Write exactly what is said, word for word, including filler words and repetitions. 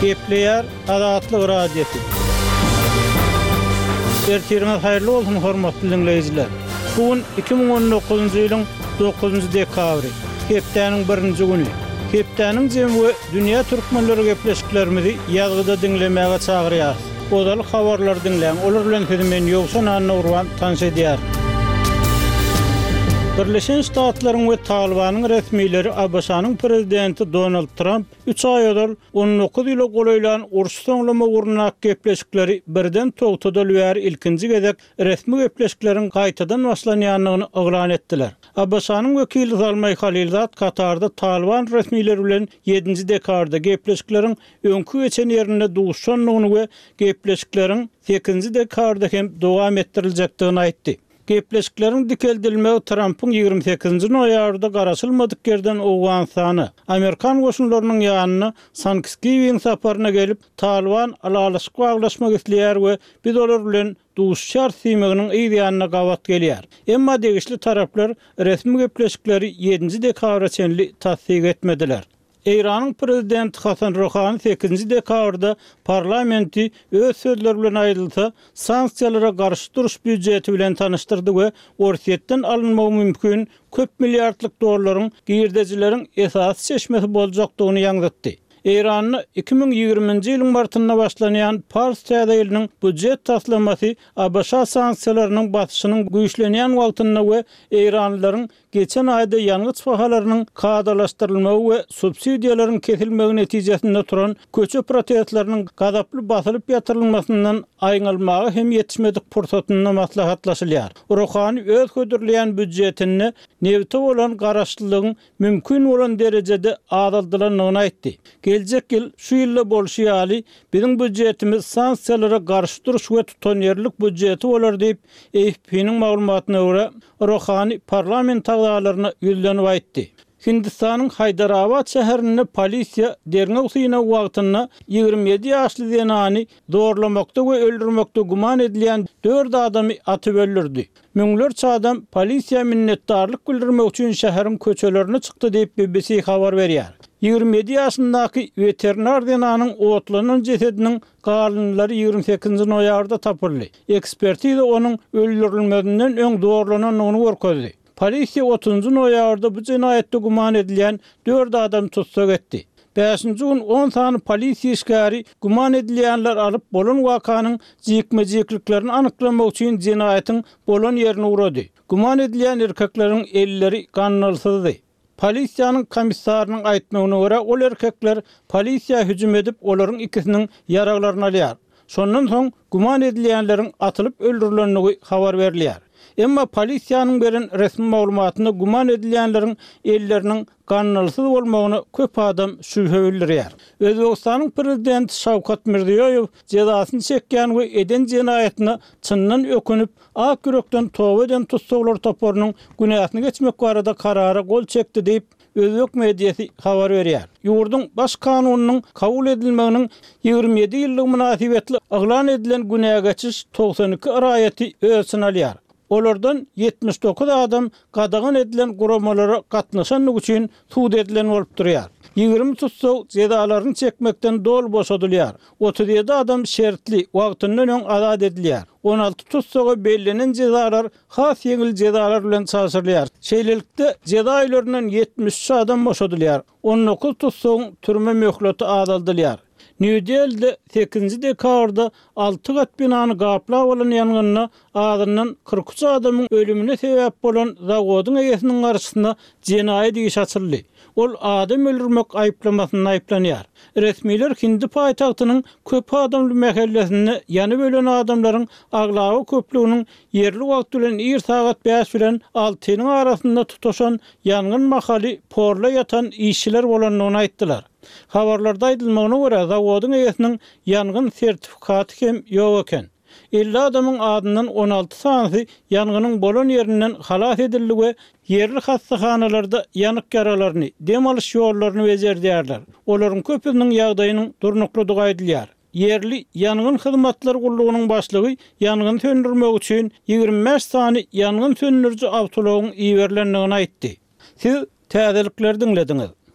Gepleyer Adatlyk radiosu. Ertiriniz hayırlı olsun hormatly dinleyijiler. Bugün iki bin on dokuzuncu ýylyň dokuzuncu dekabry, hepdeniň birinji güni. Hepdeniň jemgy dünýä türkmenleri gepleşiklerimizi ýazgyda dinlemäge çagyrýar. Odaly habarlar dinleň, olar bilen men ýoksa Anna Urwan tanış edýär. Birleşen Ştatlaryň we Talibanyň resmileri Abaşanyň prezidenti Donald Trump üç ay ödül on dokuz ýyla golaýlan uruş soňlama urnak gepleşikleri birden togtadyl we ilkinji gezek resmi gepleşiklerin gaýtadan başlanýanlygyny oglan etdiler. Abaşanyň wekili Zalmay Khalilzad Katarda Taliban resmileri bilen yedinji dekabrda gepleşiklerin öňkü geçen ýerinde duşanlygyny we gepleşiklerin sekizinji dekabrda hem dowam etdiriljakdygyny aýtdy. Gepleşiklerin dikeldilmegi Trump'ın ýygrimi sekizinji noýabrda garaşylmadyk yerden owgan sany. Amerikan goşunlarynyň ýanyna Thanksgiving saparyna gelip Taliban alalyşyk baglaşmak isleýär we biz olar bilen duşşar siýmeginiň ýa-ýanyna gawat gelýär. Emma degişli taraplar resmi gepleşikleri yedinji dekabra çenli tasdik etmediler. Iranyň prezidenti Hasan Rouhani sekizinji dekabrda parlamenti öz sözleri bilen aýdylsa, sanksiýalara garşy duruş büdjeti bilen tanıştyrdy we Orsetden alınmagy mümkin köp milliardlyk dollaryň girdejileriň esas çeşmesi boljakdygyny ýaňlatdy. Iranyň iki bin ýygrimiňji ýylyň martynda başlanýan Pars täzeýeliniň budjet taslamasy Abaşa sanksiýalarynyň basyşynyň güýçlenýän wagtynda we Iranlylaryň geçen aýda ýalňyç bahalarynyň kadalaşdyrylmagy we subsidiýalaryň kesilmegi netijesinde turan köçe protestleriniň gadaply basylyp ýatyrylmasyndan aýnalmagy hem ýetişmedik pursatyny maslahatlaşylýar. Rouhani öz ködürleýän budjetini nevte bolan garaşlylygyň mümkin bolan derejede azaldylanlygyny aýtdy. Gelecek ýyl şu ýylla bolşýaly biziň budjetimiz sanksiýalara garşy duruş we tutanýarlyk budjeti bolar diýip E F P'niň maglumatyna görä Rouhani parlament agzalaryna ýüzlenip aýtdy. Hindistanyň Haydarabad şäherinde polisiýa derňe usyna wagtyna ýygrimi ýedi ýaşly zenany zorlamakda we öldürmekde guman edilýän dört adamy atyp öldürdi. Müňlerçe adam polisiýa minnetdarlyk bildirmek üçin şäheriň köçelerine çykdy diýip B B C habar berýär. ýygrimi ýedi ýaşyndaky veterinar zenanyň otlanan jesediniň galynlary ýygrimi sekizinji noýabrda tapyldy. Ekspertiza onuň öldürilmesinden öň zorlananyny görkezdi. Polisiýa otuzunju noýabrda bu jenaýetde guman edilýän dört adam tutsak etdi. beşinji gün on sany polisiýa işgäri guman edilýänler alyp bolan wakanyň jikmejikliklerini anyklamak üçin jenaýetin bolan ýerini urady. Guman edilýän erkekleriň elleri gannalsyzdy. Polisiýanyň komissarynyň aýtmagyna görä, ol erkekler polisiýa hüjüm edip olaryň ikisiniň yaraglaryny alýar. Şondan soň guman edilýänleriň atylyp öldürilenligi habar berilýär. Emma polisiýanyň beren resmi maglumatyna guman edilýänleriň elleriniň gannalsyz bolmagyny köp adam şüphe bildirýär. Özbegistanyň prezidenti Şawkat Mirziýoýew jezasyny çekýän we eden jenaýetine çyndan ökünip ak yürekden toba eden tutsaglar toparynyň günahyny geçmek barada karara gol çekdi diýip Özbek mediýasy habar berýär. Ýurduň baş kanunynyň kabul edilmeginiň ýygrimi ýedi ýyllyk münasibetli aglan edilen günäge geçiş doksan iki raýaty ölçüni alýar. Olardan yetmiş dokuz adam qadağan edilen guramalara gatnaşanlyk üçin suud edilen bolup durýar. ýygrimi tutsag jezalaryny çekmekden dol boşadylýar. otuz ýedi adam şertli wagtyndan öň azat edilýär. on alty tutsaga bellenen jezalar has ýeňil jezalar bilen çaşyrylýar. Şeýlelikde jeza aýlarynyň yetmiş üç adam boşadylýar. on dokuz tutsagyň türme möhleti azaldylýar. New Delhi'de sekizinji dekabrda alty gat binany gaplap bolan ýangynna adyndan kırk üç adamyň ölümine sebäp bolan zawodyň egesiniň garşysynda jenaýet iş açyldy. Ol adam öldürmek aýplamasyny aýplanýar. Resmiler Hindi paýtagtynyň köp adamly mahallesinde ýany bölen adamlaryň aglawy köpliginiň yerli wagt bilen ir sagat beş bilen altynyň arasynda tutaşan ýangyn mahaly porla ýatan işçiler bolanlygyny aýtdylar. Habarlarda aýdylmagyna görä zawodyň egesiniň ýangyn sertifikaty hem ýok eken. elli adamyň adyndan on alty sany ýangynyn bolan ýerinden halas edildi we yerli hastahanalarda ýanyk yaralaryny, dem alyş ýollaryny bezerdýärler. Olaryň köpüniň ýagdaýynyň durnuklydygy aýdylýar. Yerli ýangyn hyzmatlary gullugynyň başlygy ýangyn söndürmek üçin ýygrimi beş sany ýangyn söndürüji awtologyň iýerlendigini aýtdy. Siz täzelikleri dinlediňiz.